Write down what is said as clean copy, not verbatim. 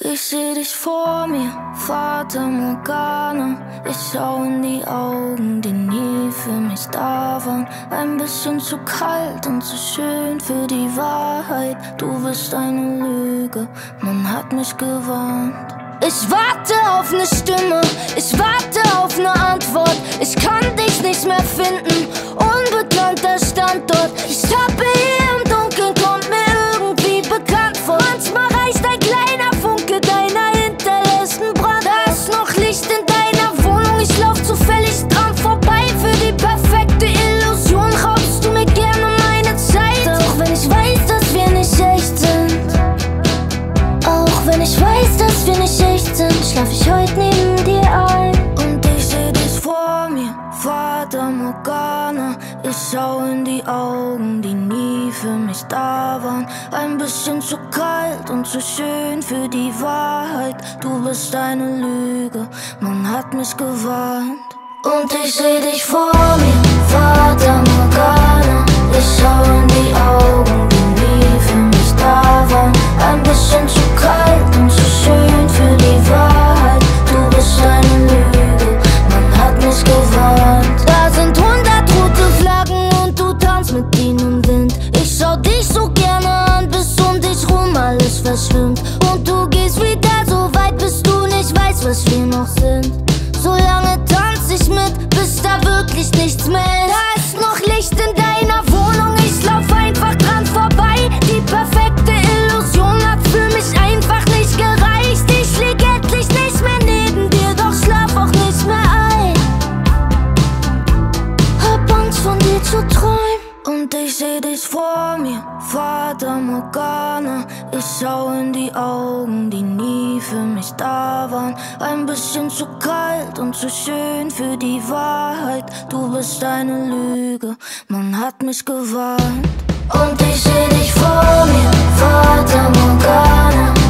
Ich seh dich vor mir, Fata Morgana. Ich schau in die Augen, die nie für mich da waren. Ein bisschen zu kalt und zu schön für die Wahrheit. Du bist eine Lüge, man hat mich gewarnt. Ich warte auf ne Stimme, ich warte auf ne Antwort. Ich kann dich nicht mehr finden, unbekannter Standort. Ich tappe hier im Dunkeln, kommt mir irgendwie bekannt vor. Manchmal reicht ein kleiner Funke deiner hinterlässten Brand. Da ist noch Licht in deiner Wohnung, ich lauf zufällig dran vorbei. Für die perfekte Illusion raubst du mir gerne meine Zeit. Auch wenn ich weiß, dass wir nicht echt sind, auch wenn ich weiß, dass wir nicht echt sind, schlaf ich heute neben dir ein. Und ich seh dich vor mir, Fata Morgana. Ich schau in die Augen, die nie für mich da waren. Ein bisschen zu kalt und zu schön für die Wahrheit. Du bist eine Lüge, man hat mich gewarnt. Und ich seh dich vor mir, Fata Morgana. Ich schau in die Augen, die nie für mich da waren. Ein bisschen zu kalt und zu schön für die Wahrheit. Du bist eine Lüge, man hat mich gewarnt. Da sind 100 rote Flaggen und du tanzt mit ihnen im Wind. Ich schau dich so gerne an, bis um dich rum alles verschwimmt. Und du gehst wieder so weit, bis du nicht weißt, was wir noch sind. So lange tanz ich mit, bis da wirklich nichts mehr ist. Da ist noch Licht in deiner Wohnung, ich lauf einfach dran vorbei. Die perfekte Illusion hat für mich einfach nicht gereicht. Ich lieg endlich nicht mehr neben dir, doch schlaf auch nicht mehr ein. Hab Angst von dir zu träumen. Und ich seh dich vor mir, Fata Morgana. Ich schau in die Augen, die nie für mich da waren. Ein bisschen zu kalt und zu schön für die Wahrheit. Du bist eine Lüge, man hat mich gewarnt. Und ich seh dich vor mir, Fata Morgana.